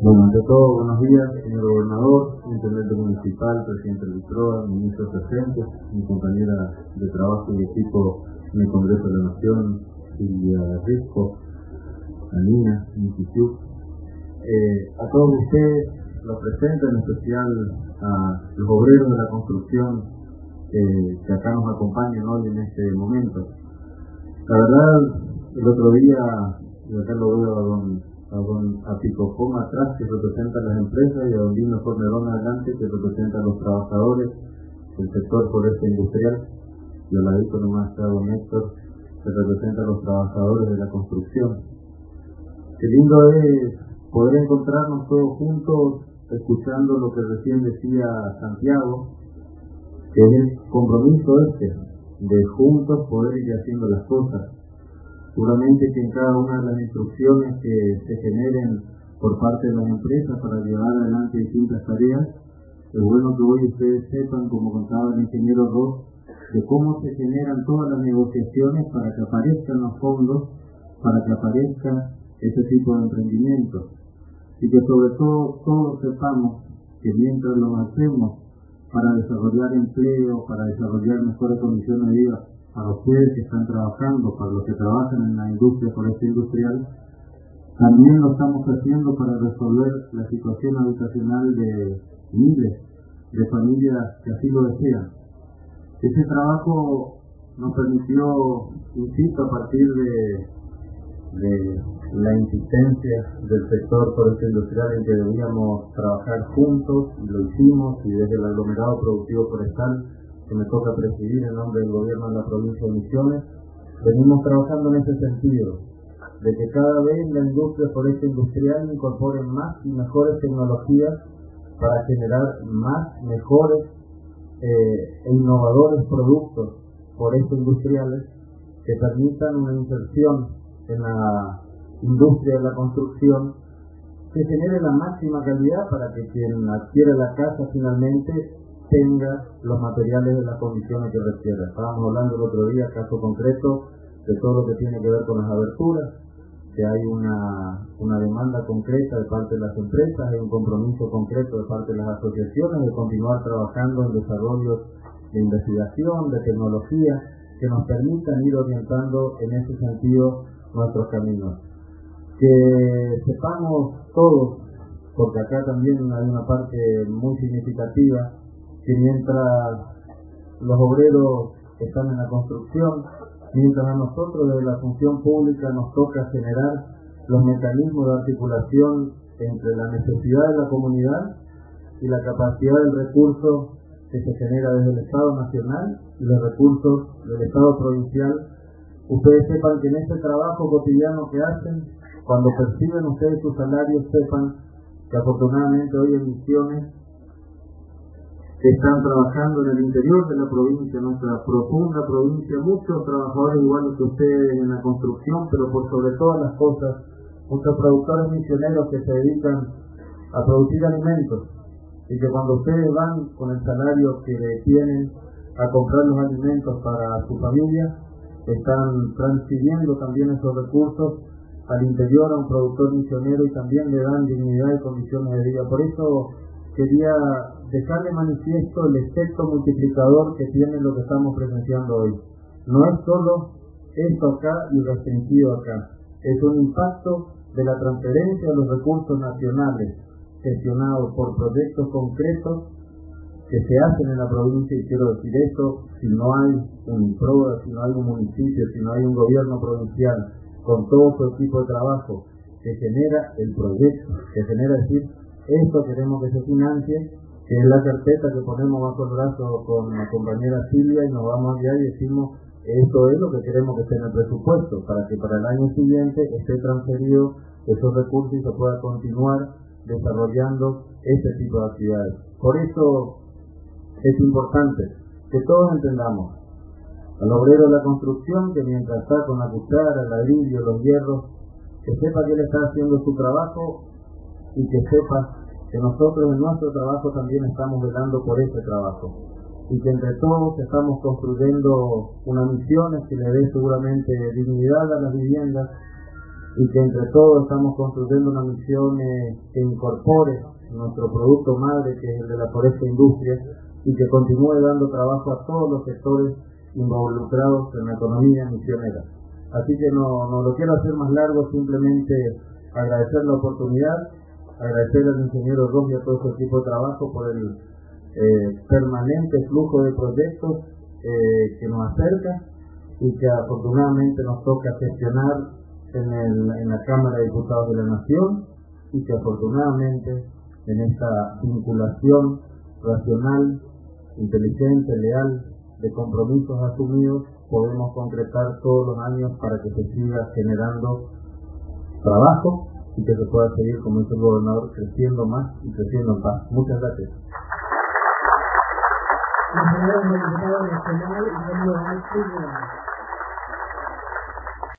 Bueno, ante todo, buenos días, señor gobernador, intendente municipal, presidente del ITROA, ministros presentes, mi compañera de trabajo y equipo en el Congreso de la Nación, Silvia Risco, a Nina, Nikichuk, a todos ustedes, los presentes, en especial a los obreros de la construcción que acá nos acompañan hoy en este momento. La verdad, el otro día, y acá lo veo a Pico Foma atrás, que representa a las empresas, y a don Lino Fornerón adelante, que representa a los trabajadores del sector forestal industrial, y al ladito nomás está don Héctor, que representa a los trabajadores de la construcción. Qué lindo es poder encontrarnos todos juntos, escuchando lo que recién decía Santiago, que es el compromiso de juntos poder ir haciendo las cosas. Seguramente que en cada una de las instrucciones que se generen por parte de las empresas para llevar adelante distintas tareas, es bueno que hoy ustedes sepan, como contaba el ingeniero Ross, de cómo se generan todas las negociaciones para que aparezcan los fondos, para que aparezca ese tipo de emprendimientos. Y que sobre todo todos sepamos que mientras lo hacemos para desarrollar empleo, para desarrollar mejores condiciones de vida, para ustedes que están trabajando, para los que trabajan en la industria forestal industrial, también lo estamos haciendo para resolver la situación habitacional de miles de familias que así lo desean. Ese trabajo nos permitió, insisto, a partir de la insistencia del sector forestal industrial en que debíamos trabajar juntos, y lo hicimos, y desde el aglomerado productivo forestal, que me toca presidir en nombre del gobierno de la provincia de Misiones, venimos trabajando en ese sentido, de que cada vez la industria forestal industrial incorpore más y mejores tecnologías para generar más, mejores e innovadores productos forestal industriales que permitan una inserción en la industria de la construcción que genere la máxima calidad para que quien adquiere la casa finalmente tenga los materiales de las condiciones que requiera. Estábamos hablando el otro día, caso concreto, de todo lo que tiene que ver con las aberturas, que hay una demanda concreta de parte de las empresas, hay un compromiso concreto de parte de las asociaciones de continuar trabajando en desarrollos de investigación, de tecnología, que nos permitan ir orientando en ese sentido nuestros caminos. Que sepamos todos, porque acá también hay una parte muy significativa, que mientras los obreros están en la construcción, mientras a nosotros desde la función pública nos toca generar los mecanismos de articulación entre la necesidad de la comunidad y la capacidad del recurso que se genera desde el Estado Nacional y los recursos del Estado Provincial, ustedes sepan que en ese trabajo cotidiano que hacen, cuando perciben ustedes sus salarios, sepan que afortunadamente hoy en Misiones están trabajando en el interior de la provincia, nuestra profunda provincia, muchos trabajadores iguales que ustedes en la construcción, pero por sobre todas las cosas, muchos productores misioneros que se dedican a producir alimentos, y que cuando ustedes van con el salario que tienen a comprar los alimentos para su familia, están transfiriendo también esos recursos al interior a un productor misionero y también le dan dignidad y condiciones de vida. Por eso quería dejarle manifiesto el efecto multiplicador que tiene lo que estamos presenciando hoy. No es solo esto acá y restringido acá, es un impacto de la transferencia de los recursos nacionales gestionados por proyectos concretos que se hacen en la provincia, y quiero decir esto, si no hay un IPROA, si no hay un municipio, si no hay un gobierno provincial con todo su equipo de trabajo que genera el proyecto, que genera decir, esto queremos que se financie, que es la carpeta que ponemos bajo el brazo con la compañera Silvia y nos vamos allá y decimos, esto es lo que queremos que esté en el presupuesto, para que para el año siguiente esté transferido esos recursos y se pueda continuar desarrollando este tipo de actividades. Por eso es importante que todos entendamos al obrero de la construcción que mientras está con la cuchara, el ladrillo, los hierros, que sepa que él está haciendo su trabajo y que sepa que nosotros en nuestro trabajo también estamos velando por ese trabajo y que entre todos estamos construyendo una misión que le dé seguramente dignidad a las viviendas, y que entre todos estamos construyendo una misión que incorpore nuestro producto madre, que es el de la Foresta Industria, y que continúe dando trabajo a todos los sectores involucrados en la economía misionera. Así que no lo quiero hacer más largo, simplemente agradecer la oportunidad, agradecer al ingeniero Ross y a todo su equipo de trabajo por el permanente flujo de proyectos que nos acerca y que afortunadamente nos toca gestionar en la Cámara de Diputados de la Nación, y que afortunadamente en esta vinculación racional, inteligente, leal, de compromisos asumidos, podemos concretar todos los años para que se siga generando trabajo y que se pueda seguir, como dice el gobernador, creciendo más y creciendo en paz. Muchas gracias. Los señores diputados nacionales y